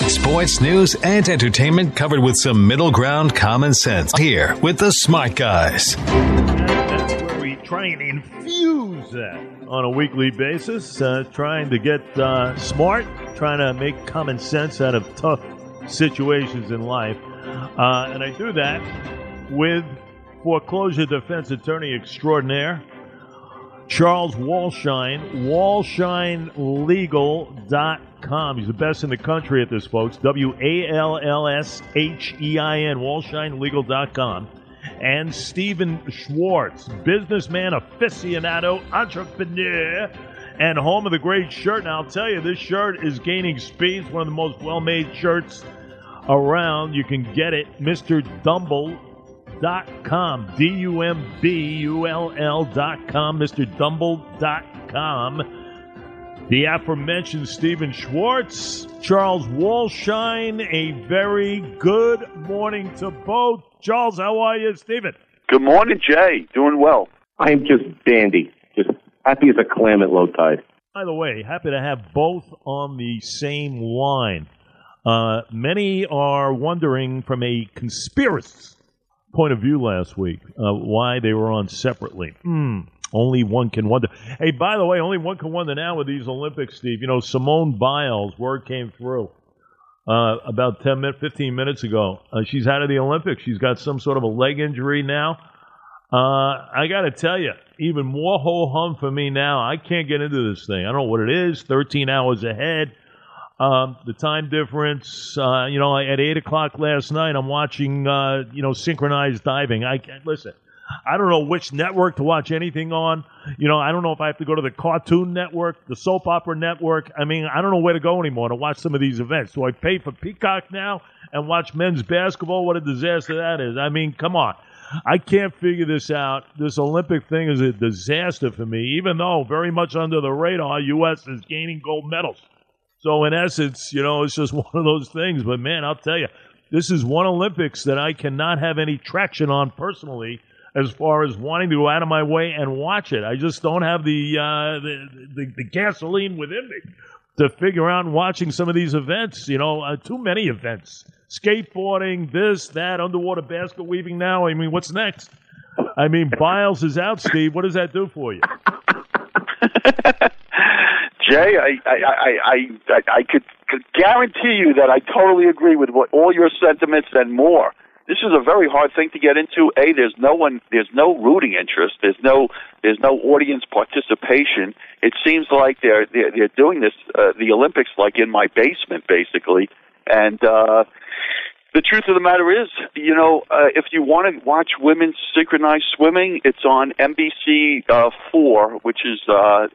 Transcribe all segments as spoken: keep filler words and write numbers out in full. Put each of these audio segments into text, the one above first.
Sports, news, and entertainment covered with some middle ground common sense. Here with the Smart Guys. That's where we try and infuse that on a weekly basis, uh, trying to get uh, smart, trying to make common sense out of tough situations in life. Uh, and I do that with foreclosure defense attorney extraordinaire, Charles Wolshine, Wolshine Legal dot com. He's the best in the country at this, folks. W A L L S H E I N, Wolshine Legal dot com. And Stephen Schwartz, businessman, aficionado, entrepreneur, and home of the great shirt. And I'll tell you, this shirt is gaining speed. It's one of the most well-made shirts around. You can get it, Mister Dumble dot com, D U M B U L L dot com, Mister Dumble dot com. The aforementioned Stephen Schwartz, Charles Wolshine, a very good morning to both. Charles, how are you, Stephen? Good morning, Jay. Doing well. I am just dandy, just happy as a clam at low tide. By the way, happy to have both on the same line. Uh, many are wondering from a conspiracist point of view last week uh, why they were on separately. Hmm. Only one can wonder. Hey, by the way, only one can wonder now with these Olympics, Steve. You know, Simone Biles, word came through uh, about ten, fifteen minutes ago. Uh, she's out of the Olympics. She's got some sort of a leg injury now. Uh, I got to tell you, even more ho-hum for me now. I can't get into this thing. I don't know what it is. thirteen hours ahead. Um, the time difference, uh, you know, at eight o'clock last night, I'm watching, uh, you know, synchronized diving. I can't, listen, I don't know which network to watch anything on. You know, I don't know if I have to go to the Cartoon Network, the Soap Opera Network. I mean, I don't know where to go anymore to watch some of these events. Do I pay for Peacock now and watch men's basketball? What a disaster that is. I mean, come on. I can't figure this out. This Olympic thing is a disaster for me, even though very much under the radar, U S is gaining gold medals. So, in essence, you know, it's just one of those things. But, man, I'll tell you, this is one Olympics that I cannot have any traction on personally as far as wanting to go out of my way and watch it. I just don't have the uh, the, the, the gasoline within me to figure out watching some of these events. You know, uh, too many events. Skateboarding, this, that, underwater basket weaving now. I mean, what's next? I mean, Biles is out, Steve. What does that do for you? Jay, I I, I, I, I could, could guarantee you that I totally agree with what, all your sentiments and more. This is a very hard thing to get into. A, there's no one, there's no rooting interest. There's no, there's no audience participation. It seems like they're they're, they're doing this, uh, the Olympics, like in my basement, basically. And uh, the truth of the matter is, you know, uh, if you want to watch women's synchronized swimming, it's on N B C uh, four, which is uh, uh,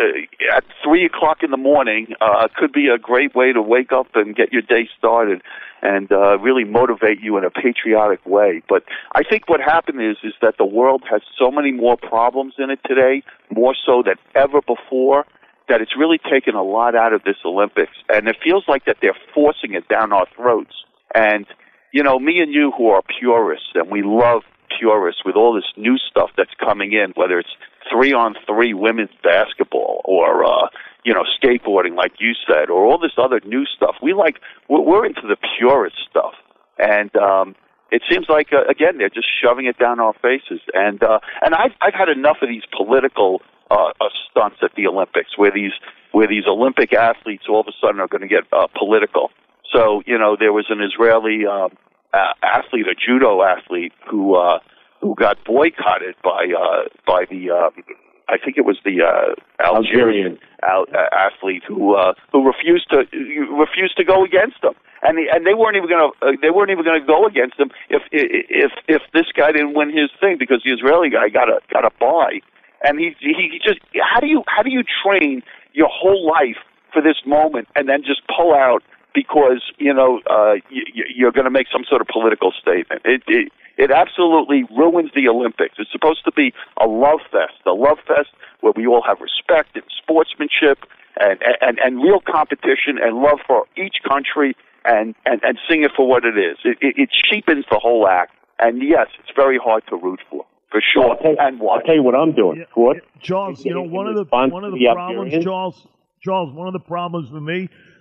at three o'clock in the morning. Uh, could be a great way to wake up and get your day started and uh, really motivate you in a patriotic way. But I think what happened is is that the world has so many more problems in it today, more so than ever before, that it's really taken a lot out of this Olympics. And it feels like that they're forcing it down our throats. And, you know, me and you who are purists, and we love purists with all this new stuff that's coming in, whether it's three-on-three women's basketball or, uh, you know, skateboarding, like you said, or all this other new stuff. We like, we're, we're into the purist stuff. And um, it seems like, uh, again, they're just shoving it down our faces. And uh, and I've, I've had enough of these political uh, uh, stunts at the Olympics where these, where these Olympic athletes all of a sudden are going to get uh, political. So, you know, there was an Israeli uh, athlete, a judo athlete, who uh, who got boycotted by uh, by the uh, I think it was the uh, Algerian al- uh, athlete who uh, who refused to refused to go against him, and the, and they weren't even going to uh, they weren't even going to go against him if if if this guy didn't win his thing, because the Israeli guy got a got a bye, and he he just how do you how do you train your whole life for this moment and then just pull out because, you know, uh, you, you're going to make some sort of political statement? It, it it absolutely ruins the Olympics. It's supposed to be a love fest, a love fest where we all have respect and sportsmanship and, and, and real competition and love for each country and, and, and sing it for what it is. It, it, it cheapens the whole act. And, yes, it's very hard to root for, for sure. Well, I'll tell, and watch. I'll tell you what I'm doing. Yeah, what? Charles, you know, one of the one of the, the problems, Charles, Charles, one of the problems for me,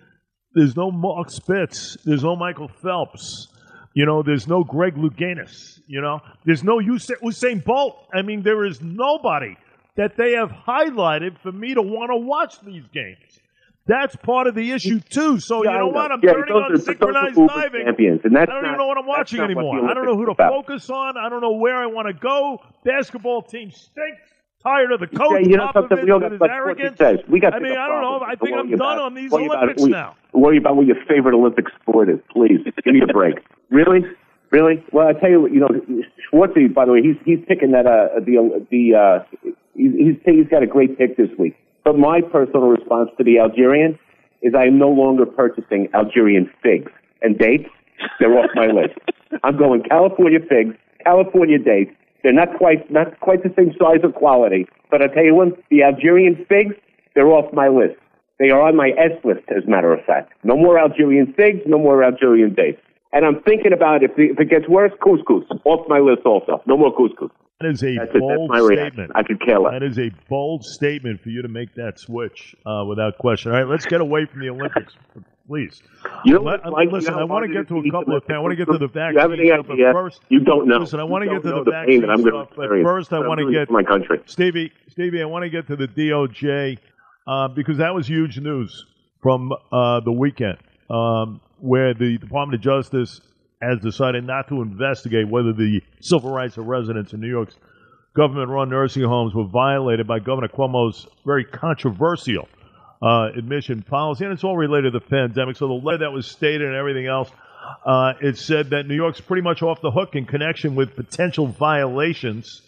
There's no Mark Spitz. There's no Michael Phelps. You know, there's no Greg Louganis. You know, there's no Usain Bolt. I mean, there is nobody that they have highlighted for me to want to watch these games. That's part of the issue, too. So, yeah, you know what? I'm yeah, turning on synchronized diving. Champions, and that's I don't not, even know what I'm watching anymore. I don't know who to about. focus on. I don't know where I want to go. Basketball team stinks. Tired of the coach, yeah, you know Popovich, we all with got, his arrogance. Says. We got I mean, I don't know. I think I'm done on these worry Olympics about, now. Worry about what your favorite Olympic sport is. Please, give me a break. Really? Really? Well, I tell you what, you know, Schwartzy, by the way, he's he's picking that, uh, the, the, uh, he's, he's got a great pick this week. But my personal response to the Algerian is I am no longer purchasing Algerian figs and dates. They're off my list. I'm going California figs, California dates. They're not quite not quite the same size or quality, but I tell you what, the Algerian figs, they're off my list. They are on my S list, as a matter of fact. No more Algerian figs, no more Algerian dates. And I'm thinking about if, if it gets worse, couscous off my list also. No more couscous. That is a That's bold it. That's my statement. Reaction. I could care less. That is a bold statement for you to make that switch uh, without question. All right, let's get away from the Olympics, please. You know, Let, like, listen, you know, I want to get to a couple of things. I want to get to the vaccine. You have any stuff, idea? but first, you don't know. Listen, I want to get to the, the vaccine that I'm stuff, but first I want to get my country. Stevie. Stevie, I want to get to the D O J uh, because that was huge news from uh, the weekend, um, where the Department of Justice has decided not to investigate whether the civil rights of residents in New York's government-run nursing homes were violated by Governor Cuomo's very controversial uh, admission policy, and it's all related to the pandemic. So the letter that was stated and everything else, uh, it said that New York's pretty much off the hook in connection with potential violations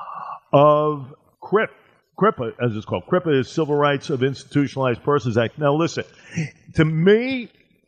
of C R I P. C R I P A, as it's called. C R I P A is Civil Rights of Institutionalized Persons Act. Now, listen, to me,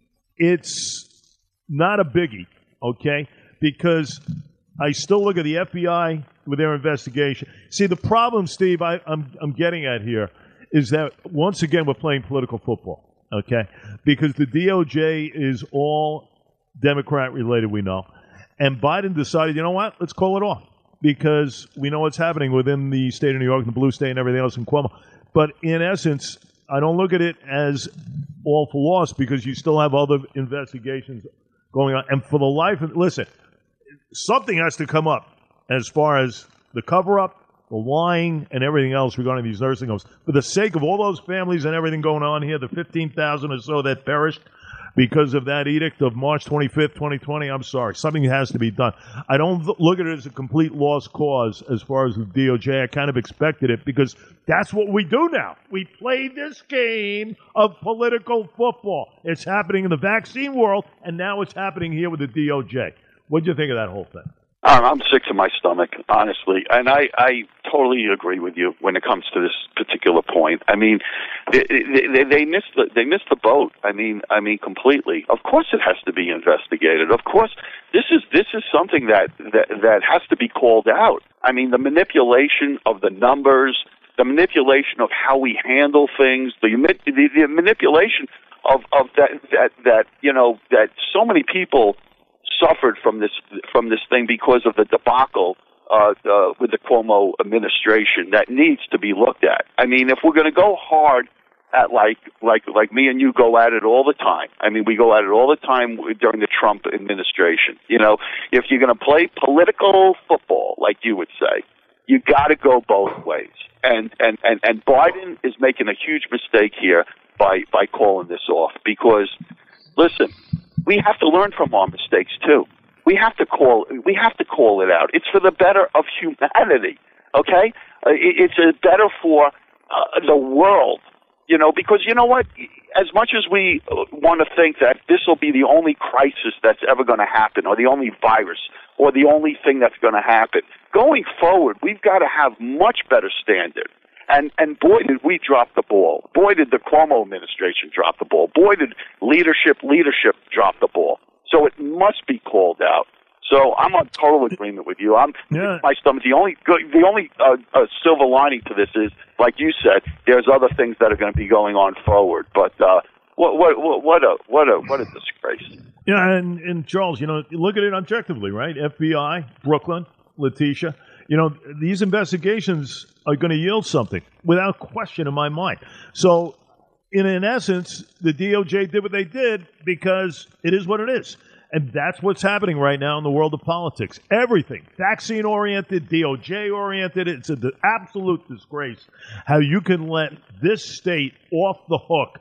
it's not a biggie, okay? Because I still look at the F B I with their investigation. See, the problem, Steve, I, I'm, I'm getting at here is that, once again, we're playing political football, okay? Because the D O J is all Democrat-related, we know. And Biden decided, you know what, let's call it off. Because we know what's happening within the state of New York, the blue state, and everything else in Cuomo. But in essence, I don't look at it as all for loss because you still have other investigations going on. And for the life of, listen, something has to come up as far as the cover-up, the lying, and everything else regarding these nursing homes. For the sake of all those families and everything going on here, the fifteen thousand or so that perished because of that edict of March twenty-fifth, twenty twenty, I'm sorry. Something has to be done. I don't look at it as a complete lost cause as far as the D O J. I kind of expected it because that's what we do now. We play this game of political football. It's happening in the vaccine world, and now it's happening here with the D O J. What do you think of that whole thing? Um, I'm sick to my stomach, honestly, and I, I totally agree with you when it comes to this particular point. I mean, they, they, they missed the they missed the boat. I mean, I mean completely. Of course, it has to be investigated. Of course, this is this is something that that, that has to be called out. I mean, the manipulation of the numbers, the manipulation of how we handle things, the the, the manipulation of of that that that you know that so many people suffered from this from this thing because of the debacle uh, uh, with the Cuomo administration that needs to be looked at. I mean, if we're going to go hard at like like like me and you go at it all the time. I mean, we go at it all the time during the Trump administration. You know, if you're going to play political football, like you would say, you got to go both ways. And and and and Biden is making a huge mistake here by by calling this off because, listen. We have to learn from our mistakes too. We have to call. We have to call it out. It's for the better of humanity. Okay, uh, it, it's uh, better for uh, the world. You know, because you know what? As much as we want to think that this will be the only crisis that's ever going to happen, or the only virus, or the only thing that's going to happen, going forward, we've got to have much better standard. And and boy, did we drop the ball. Boy, did the Cuomo administration drop the ball. Boy, did leadership, leadership drop the ball. So it must be called out. So I'm on total agreement with you. I'm yeah. my stomach. The only good, the only uh, uh, silver lining to this is, like you said, there's other things that are going to be going on forward. But uh, what what what a what a what a disgrace. Yeah, and and Charles, you know, look at it objectively, right? F B I, Brooklyn, Letitia. You know, these investigations are going to yield something without question in my mind. So in, in essence, the D O J did what they did because it is what it is. And that's what's happening right now in the world of politics. Everything, vaccine-oriented, D O J-oriented. It's an absolute disgrace how you can let this state off the hook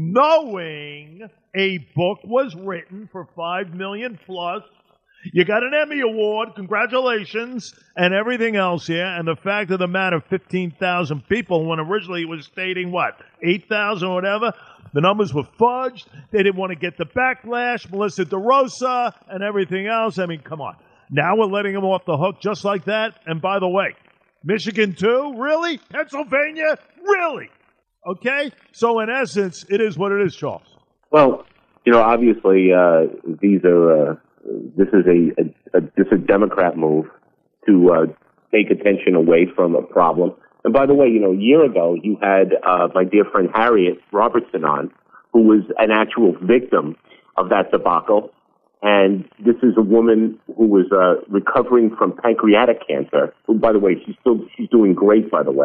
knowing a book was written for five million dollars plus. You got an Emmy Award, congratulations, and everything else here. And the fact of the matter, fifteen thousand people, when originally it was stating, what, eight thousand or whatever? The numbers were fudged. They didn't want to get the backlash, Melissa DeRosa, and everything else. I mean, come on. Now we're letting them off the hook just like that. And by the way, Michigan too? Really? Pennsylvania? Really? Okay? So in essence, it is what it is, Charles. Well, you know, obviously, uh, these are... Uh This is a, a, a this is a Democrat move to uh, take attention away from a problem. And by the way, you know, a year ago you had uh, my dear friend Harriet Robertson on, who was an actual victim of that debacle. And this is a woman who was uh, recovering from pancreatic cancer. Who, by the way, she's still she's doing great, by the way,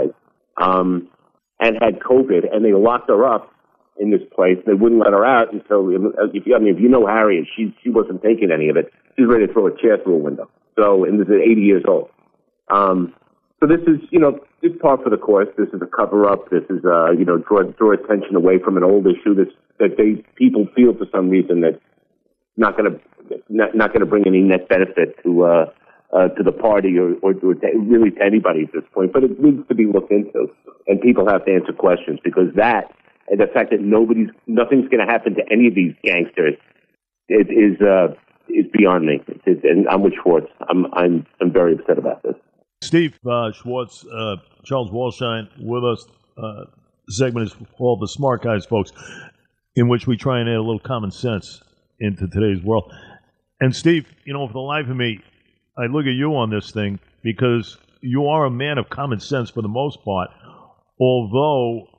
um, and had COVID, and they locked her up in this place. They wouldn't let her out until, if you, I mean, if you know Harriet, she she wasn't taking any of it. She's ready to throw a chair through a window. So, and this is eighty years old. Um, so this is, you know, this par for the course. This is a cover up. This is, uh, you know, draw draw attention away from an old issue that's, that they people feel for some reason that not going to not, not going to bring any net benefit to uh, uh, to the party or, or to, really to anybody at this point. But it needs to be looked into, and people have to answer questions, because that. And the fact that nobody's, nothing's going to happen to any of these gangsters is is, uh, is beyond me. It's, it's, and I'm with Schwartz. I'm I'm I'm very upset about this. Steve uh, Schwartz, uh, Charles Walshine with us. Uh, segment is called The Smart Guys, folks, in which we try and add a little common sense into today's world. And Steve, you know, for the life of me, I look at you on this thing because you are a man of common sense for the most part, although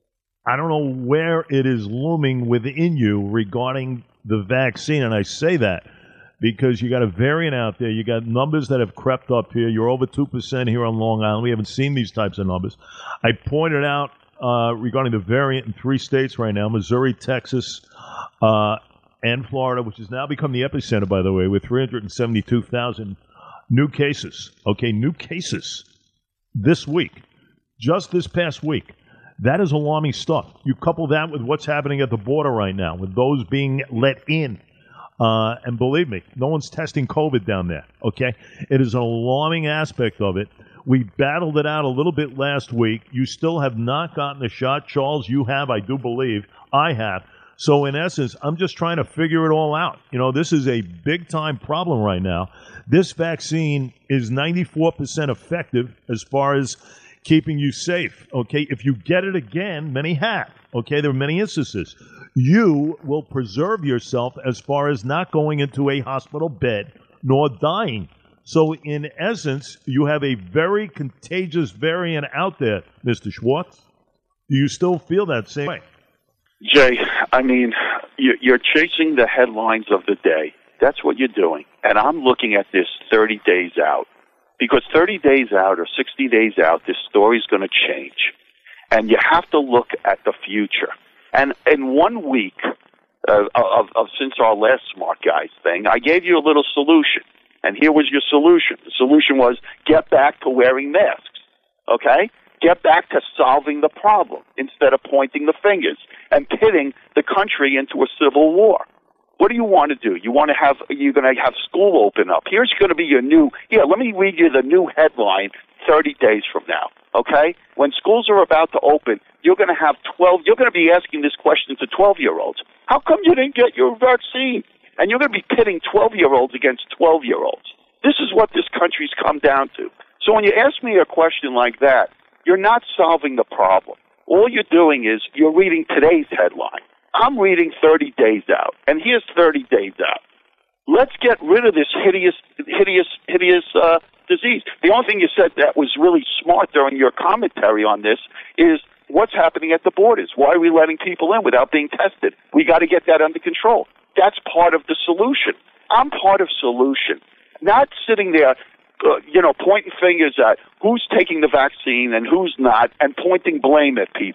I don't know where it is looming within you regarding the vaccine, and I say that because you got a variant out there. You got numbers that have crept up here. You're over two percent here on Long Island. We haven't seen these types of numbers. I pointed out uh, regarding the variant in three states right now, Missouri, Texas, uh, and Florida, which has now become the epicenter, by the way, with three hundred seventy-two thousand new cases. Okay, new cases this week, just this past week. That is alarming stuff. You couple that with what's happening at the border right now, with those being let in. Uh, and believe me, no one's testing COVID down there, okay? It is an alarming aspect of it. We battled it out a little bit last week. You still have not gotten a shot. Charles, you have, I do believe. I have. So in essence, I'm just trying to figure it all out. You know, this is a big-time problem right now. This vaccine is ninety-four percent effective as far as keeping you safe, okay? If you get it again, many have, okay? There are many instances. You will preserve yourself as far as not going into a hospital bed nor dying. So in essence, you have a very contagious variant out there, Mister Schwartz. Do you still feel that same way? Jay, I mean, you're chasing the headlines of the day. That's what you're doing. And I'm looking at this thirty days out. Because thirty days out or sixty days out, this story's going to change. And you have to look at the future. And in one week uh, of, of since our last Smart Guys thing, I gave you a little solution. And here was your solution. The solution was get back to wearing masks, okay? Get back to solving the problem instead of pointing the fingers and pitting the country into a civil war. What do you want to do? You want to have, you're going to have school open up. Here's going to be your new, here, let me read you the new headline thirty days from now, okay? When schools are about to open, you're going to have twelve, you're going to be asking this question to twelve-year-olds. How come you didn't get your vaccine? And you're going to be pitting twelve-year-olds against twelve-year-olds. This is what this country's come down to. So when you ask me a question like that, you're not solving the problem. All you're doing is you're reading today's headline. I'm reading thirty days out, and here's thirty days out. Let's get rid of this hideous, hideous, hideous uh, disease. The only thing you said that was really smart during your commentary on this is what's happening at the borders. Why are we letting people in without being tested? We got to get that under control. That's part of the solution. I'm part of solution, not sitting there, uh, you know, pointing fingers at who's taking the vaccine and who's not, and pointing blame at people.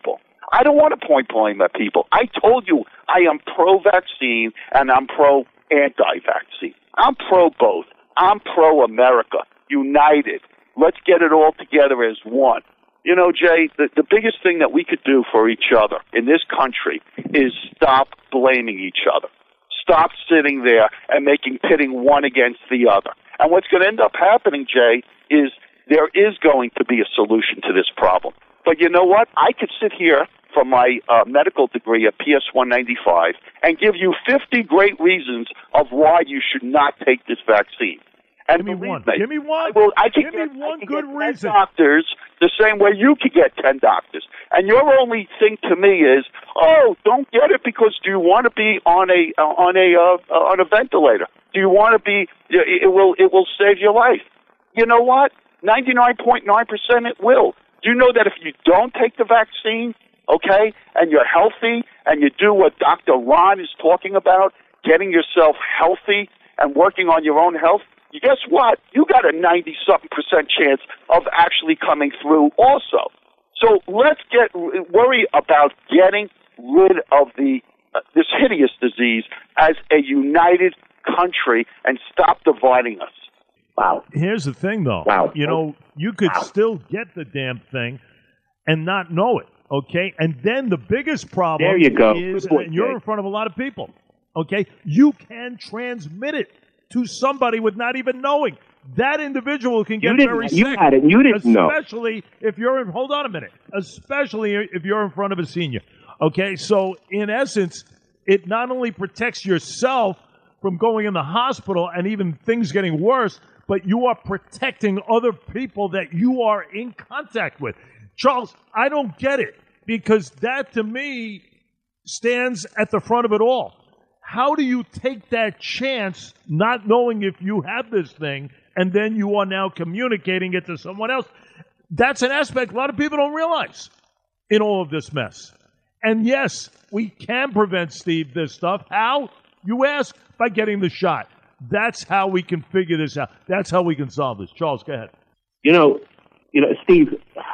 I don't want to point blame at people. I told you I am pro-vaccine and I'm pro-anti-vaccine. I'm pro both. I'm pro-America, united. Let's get it all together as one. You know, Jay, the, the biggest thing that we could do for each other in this country is stop blaming each other. Stop sitting there and making pitting one against the other. And what's going to end up happening, Jay, is there is going to be a solution to this problem. But you know what? I could sit here from my uh, medical degree at P S one ninety-five and give you fifty great reasons of why you should not take this vaccine. And Give me one. Me, Give me one. I will, I can Give get, me one I can good get reason. ten doctors the same way you could get ten doctors. And your only thing to me is, oh, don't get it because do you want to be on a uh, on a uh, on a ventilator? Do you want to be? It will it will save your life. You know what? ninety-nine point nine percent it will. Do you know that if you don't take the vaccine, okay, and you're healthy and you do what Doctor Ron is talking about, getting yourself healthy and working on your own health, you guess what? You got a ninety-something percent chance of actually coming through also. So let's get worry about getting rid of the uh, this hideous disease as a united country and stop dividing us. Wow. Here's the thing, though. Wow. You know, you could Wow. still get the damn thing and not know it, okay? And then the biggest problem There you go. is, Good point, and you're Jay. in front of a lot of people, okay? You can transmit it to somebody with not even knowing. That individual can get You didn't- very you sick. had it, you didn't know. Especially if you're in, hold on a minute, especially if you're in front of a senior, okay? So, in essence, it not only protects yourself from going in the hospital and even things getting worse, but you are protecting other people that you are in contact with. Charles, I don't get it because that to me stands at the front of it all. How do you take that chance not knowing if you have this thing and then you are now communicating it to someone else? That's an aspect a lot of people don't realize in all of this mess. And yes, we can prevent, Steve, this stuff. How? You ask, by getting the shot. That's how we can figure this out. That's how we can solve this. Charles, go ahead. You know, you know, Steve.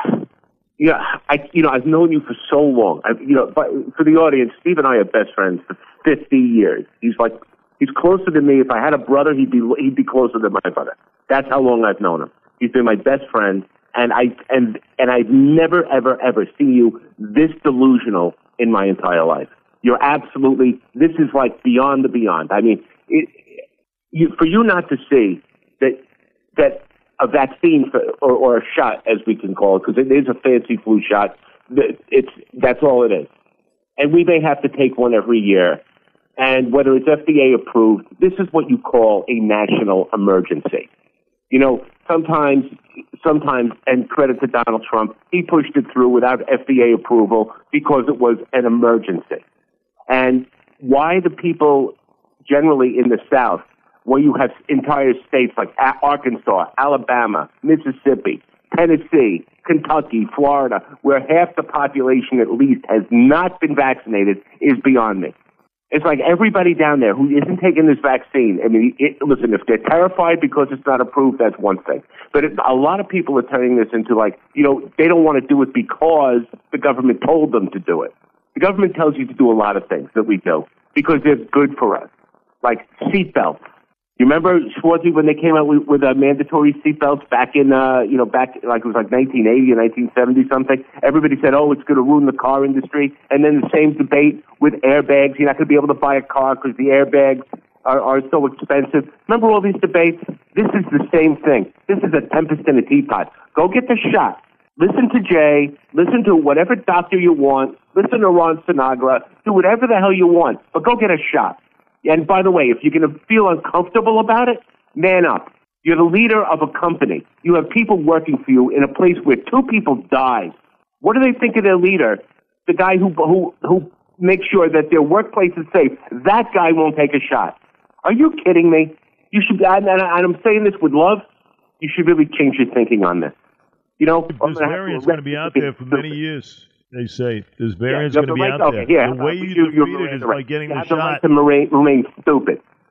Yeah, I, you know, I've known you for so long. I, you know, but for the audience, Steve and I are best friends for fifty years. He's like, he's closer to me. If I had a brother, he'd be he'd be closer than my brother. That's how long I've known him. He's been my best friend, and I and and I've never ever ever seen you this delusional in my entire life. You're absolutely. This is like beyond the beyond. I mean, it. You, for you not to see that that a vaccine for, or, or a shot, as we can call it, because it is a fancy flu shot, it's that's all it is. And we may have to take one every year. And whether it's F D A approved, this is what you call a national emergency. You know, sometimes, sometimes, and credit to Donald Trump, he pushed it through without F D A approval because it was an emergency. And why the people generally in the South, where you have entire states like Arkansas, Alabama, Mississippi, Tennessee, Kentucky, Florida, where half the population at least has not been vaccinated, is beyond me. It's like everybody down there who isn't taking this vaccine. I mean, it, listen, if they're terrified because it's not approved, that's one thing. But it, a lot of people are turning this into like, you know, they don't want to do it because the government told them to do it. The government tells you to do a lot of things that we do because they're good for us, like seatbelts. You remember, Schwartzy, when they came out with, with uh, mandatory seatbelts back in, uh, you know, back like it was like nineteen eighty or nineteen seventy something? Everybody said, oh, it's going to ruin the car industry. And then the same debate with airbags. You're not going to be able to buy a car because the airbags are, are so expensive. Remember all these debates? This is the same thing. This is a tempest in a teapot. Go get the shot. Listen to Jay. Listen to whatever doctor you want. Listen to Ron Sinagra. Do whatever the hell you want. But go get a shot. And by the way, if you're going to feel uncomfortable about it, man up. You're the leader of a company. You have people working for you in a place where two people died. What do they think of their leader, the guy who who who makes sure that their workplace is safe? That guy won't take a shot. Are you kidding me? You should. And I'm saying this with love. You should really change your thinking on this. You know, this variant's going to be out there for many years. They say this variant's yeah, going to be right, out okay, there. Yeah, the way uh, you, you, defeat it is right. by getting you the have shot. The right to remain, remain stupid.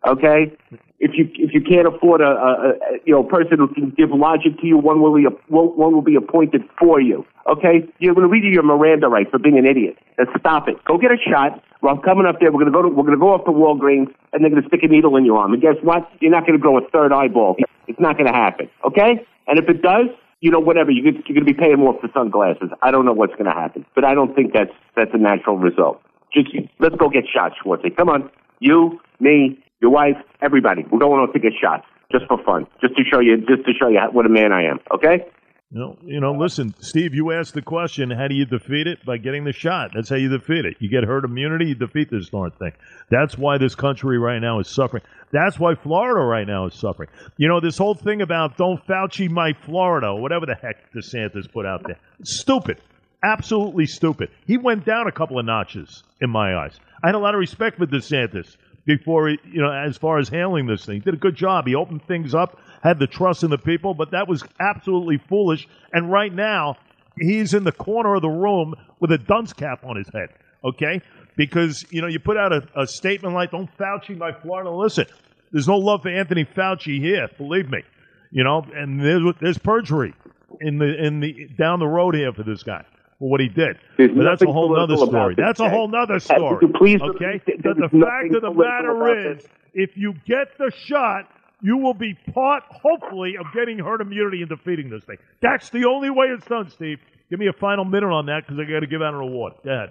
Okay? If you if you can't afford a, a, a you know person who can give logic to you, one will be one will be appointed for you. Okay, you're going to read you your Miranda rights for being an idiot. Now stop it. Go get a shot. Well, I'm coming up there. We're going to go to we're going to go off to Walgreens, and they're going to stick a needle in your arm. And guess what? You're not going to grow a third eyeball. It's not going to happen. Okay? And if it does, you know whatever you're going to be paying more for sunglasses. I don't know what's going to happen, but I don't think that's that's a natural result. Just let's go get shots, Schwartzy. Come on, you, me. Your wife, everybody. We're going out to get shots just for fun, just to show you, just to show you what a man I am. Okay? No, you know, listen, Steve. You asked the question: how do you defeat it? By getting the shot. That's how you defeat it. You get herd immunity, you defeat this darn thing. That's why this country right now is suffering. That's why Florida right now is suffering. You know, this whole thing about "don't Fauci my Florida," or whatever the heck DeSantis put out there. It's stupid. Absolutely stupid. He went down a couple of notches in my eyes. I had a lot of respect for DeSantis before, he, you know, as far as handling this thing. He did a good job. He opened things up, had the trust in the people, but that was absolutely foolish. And right now, he's in the corner of the room with a dunce cap on his head, okay? Because, you know, you put out a, a statement like, "don't Fauci my Florida." Listen, there's no love for Anthony Fauci here, believe me. You know, and there's, there's perjury in the in the down the road here for this guy. For what he did. There's but that's a whole political nother story. about That's this, a whole nother story. Uh, please, okay? there's But the nothing fact of the political matter about is, this. if you get the shot, you will be part, hopefully, of getting herd immunity and defeating this thing. That's the only way it's done, Steve. Give me a final minute on that because I got to give out an award. Go ahead.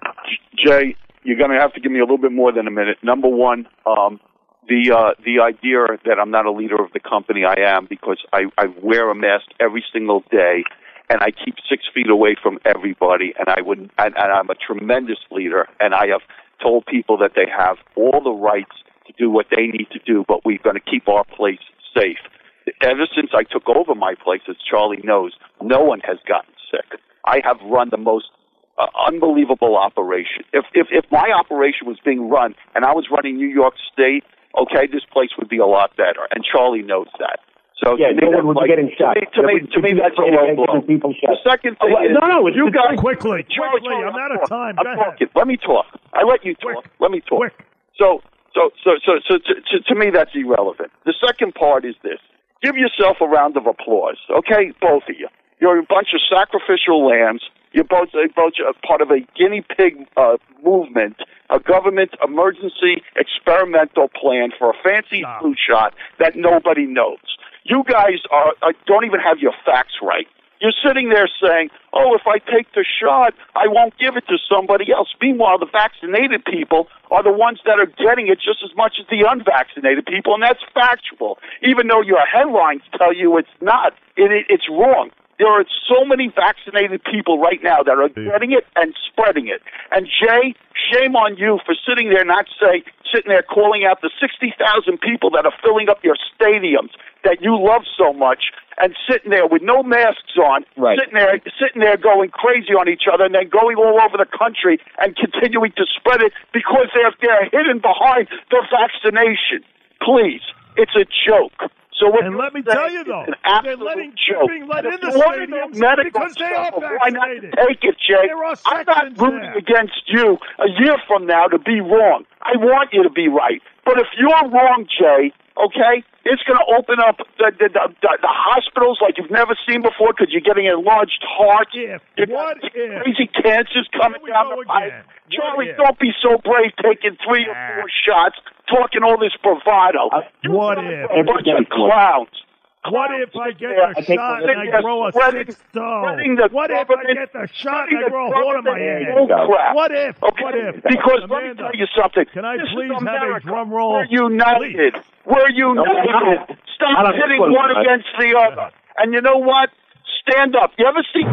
Jay, you're going to have to give me a little bit more than a minute. Number one, um, the uh, the idea that I'm not a leader of the company, I am, because I, I wear a mask every single day. And I keep six feet away from everybody, and I would, and, and I'm a tremendous leader, and I have told people that they have all the rights to do what they need to do, but we're going to keep our place safe. Ever since I took over my place, as Charlie knows, no one has gotten sick. I have run the most uh, unbelievable operation. If, if if my operation was being run and I was running New York State, okay, this place would be a lot better, and Charlie knows that. So yeah, no one was like, getting shot. To me, to me, to me that's a low blow. The second thing oh, is, no, no, it's you guys quickly, Charlie, quickly. Charlie, I'm out of time. I'm Go talking. ahead. Let me talk. I let you talk. Quick. Let me talk. Quick. So, so, so, so, so, to, to, to me, that's irrelevant. The second part is this: give yourself a round of applause, okay, both of you. You're a bunch of sacrificial lambs. You're both a bunch of part of a guinea pig uh, movement, a government emergency experimental plan for a fancy Stop. flu shot that nobody knows. You guys are, are don't even have your facts right. You're sitting there saying, "Oh, if I take the shot, I won't give it to somebody else." Meanwhile, the vaccinated people are the ones that are getting it just as much as the unvaccinated people, and that's factual. Even though your headlines tell you it's not, it, it, it's wrong. There are so many vaccinated people right now that are getting it and spreading it. And Jay, shame on you for sitting there not say, sitting there calling out the sixty thousand people that are filling up your stadiums that you love so much, and sitting there with no masks on, right. sitting there, sitting there going crazy on each other, and then going all over the country and continuing to spread it because they're they're hidden behind the vaccination. Please, it's a joke. So what And let me saying tell you, though, is an they're letting joke. being let in If the you want to do stadiums medical because they are stuff, why not vaccinated. take it, Jay? There are I'm not sections rooting there. against you a year from now to be wrong. I want you to be right. But if you're wrong, Jay, okay, it's going to open up the, the, the, the, the hospitals like you've never seen before because you're getting enlarged hearts. If, You're what got if? crazy cancers coming Here we down go the pipe. again. What Charlie, if? don't be so brave taking three or Ah. four shots, talking all this bravado. Uh, You what guys if? are a bunch of clowns. What if I get Yeah, the I take shot the- and I grow a spreading- six toe? spreading the What if I government- get the shot spreading and I the grow a hole in my government head? bull crap. What if? Okay, What if? because let me Amanda, tell you something. Can I This is please have a America. drum roll? We're united. Please. We're united. I Stop don't- hitting I don't- one against the other. And you know what? Stand up. You ever see?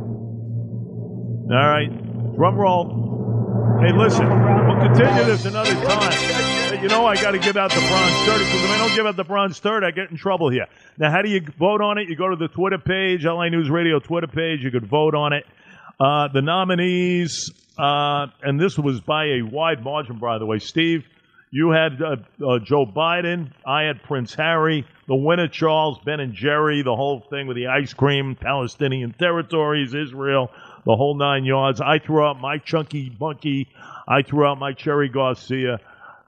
All right. Drum roll. Hey, listen. We'll continue this another time. Hey, you know I got to give out the Bronze thirty because if I don't give out the Bronze thirty, I get in trouble here. Now, how do you vote on it? You go to the Twitter page, L A News Radio Twitter page. You could vote on it. Uh, the nominees, uh, and this was by a wide margin, by the way. Steve, you had uh, uh, Joe Biden. I had Prince Harry. The winner, Charles, Ben and Jerry, the whole thing with the ice cream, Palestinian territories, Israel, the whole nine yards. I threw out my Chunky Monkey. I threw out my Cherry Garcia.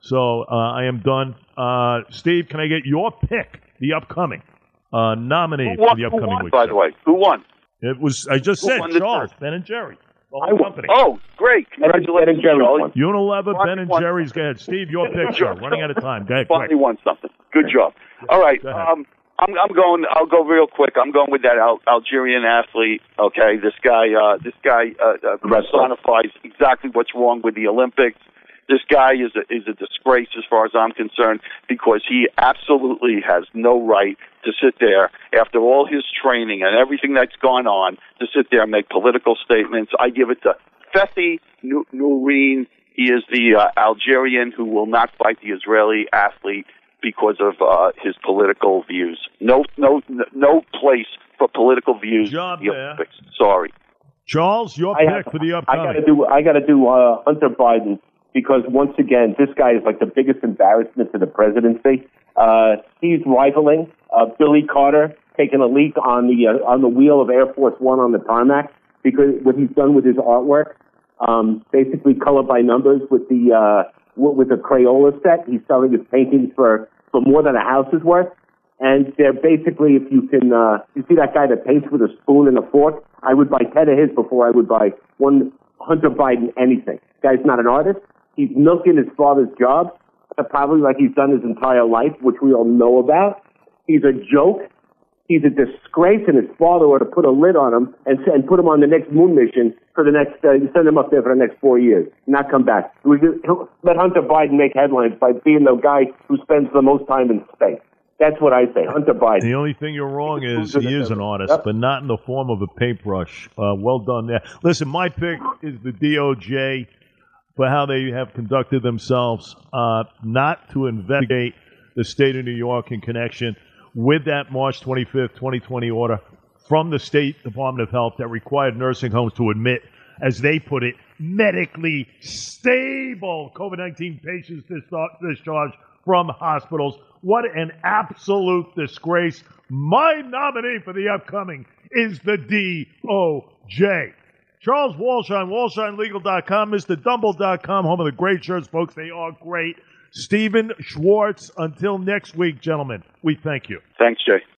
So uh, I am done. Uh, Steve, can I get your pick, the upcoming uh, nominee Who won, for the upcoming who won, week? by the way? Who won? It was, I just Who said, won the Charles, turn? Ben and Jerry. The I whole won. company. Oh, great. Congratulations, Ben and Jerry Charlie. won. Unilever, Bonnie Ben and won. Jerry's. Go ahead. Steve, your pick, sir. Running out of time. Go ahead, Finally quick. won something. Good job. All right. Go ahead. Um, I'm, I'm going. I'll go real quick. I'm going with that Al- Algerian athlete. Okay, this guy. Uh, this guy uh, uh, personifies exactly what's wrong with the Olympics. This guy is a, is a disgrace as far as I'm concerned because he absolutely has no right to sit there after all his training and everything that's gone on to sit there and make political statements. I give it to Fethi Nourine. He is the uh, Algerian who will not fight the Israeli athlete because of uh, his political views. No, no, no place for political views. Job in the there. Olympics. Sorry, Charles, your I pick have- for the I upcoming. gotta do. I gotta do uh, Hunter Biden because once again, this guy is like the biggest embarrassment to the presidency. Uh, he's rivaling uh, Billy Carter taking a leak on the uh, on the wheel of Air Force One on the tarmac because what he's done with his artwork, um, basically color by numbers with the uh, with the Crayola set. He's selling his paintings for for more than a house's worth. And they're basically, if you can, uh, you see that guy that paints with a spoon and a fork? I would buy ten of his before I would buy one Hunter Biden anything. Guy's not an artist. He's milking his father's job, uh, probably like he's done his entire life, which we all know about. He's a joke. He's a disgrace, and his father ought to put a lid on him and, and put him on the next moon mission for the next, uh, send him up there for the next four years, not come back. We just, let Hunter Biden make headlines by being the guy who spends the most time in space. That's what I say, Hunter Biden. The only thing you're wrong is he is an artist, Yep. but not in the form of a paintbrush. Uh, well done there. Listen, my pick is the D O J for how they have conducted themselves, uh, not to investigate the state of New York in connection with that March twenty-fifth, twenty twenty order from the State Department of Health that required nursing homes to admit, as they put it, medically stable COVID nineteen patients discharged from hospitals. What an absolute disgrace. My nominee for the upcoming is the D O J. Charles Walshine, walshine legal dot com, Mister Dumble dot com, home of the great shirts, folks. They are great. Stephen Schwartz, until next week, gentlemen, we thank you. thanks, Jay.